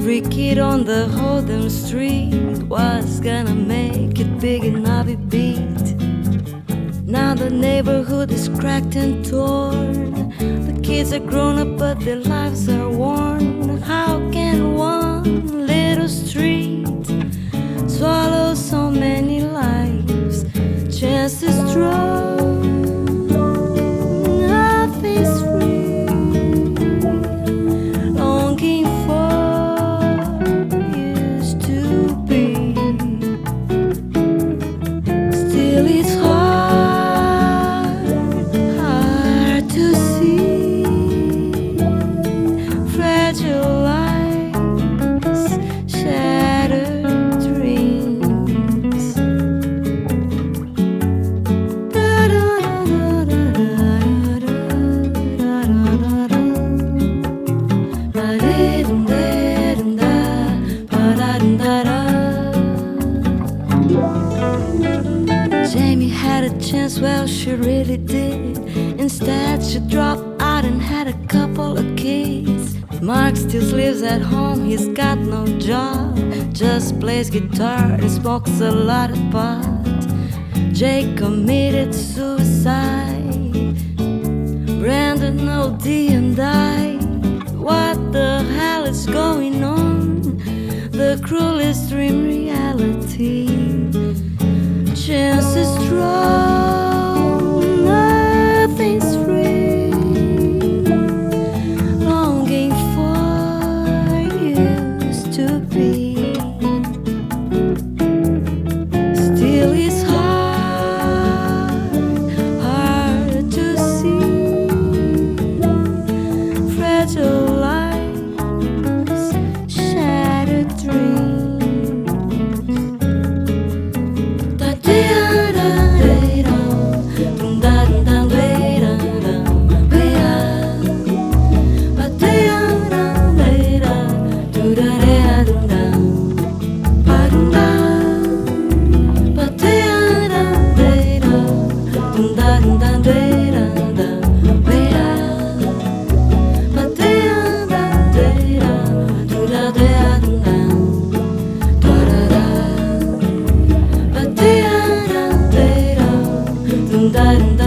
Every kid on the Hold'em street was gonna make it big and not be beat. Now the neighborhood is cracked and torn. The kids are grown up but their lives are worn. How can one little street swallow so many lives? Chances draw nothing's free. Longing for used to be. Still it's hard to see. Fragile lives, shattered dreams. Jamie had a chance, well, she really did. Instead, she dropped out and had a couple of kids. Mark still lives at home, he's got no job, just plays guitar and smokes a lot of pot. Jake committed suicide. Brandon OD and died. What the hell is going on? The cruelest dream reality. Chances strong, nothing's free. Longing for used to be. Still it's hard to see. Fragile lives, shattered dreams. Da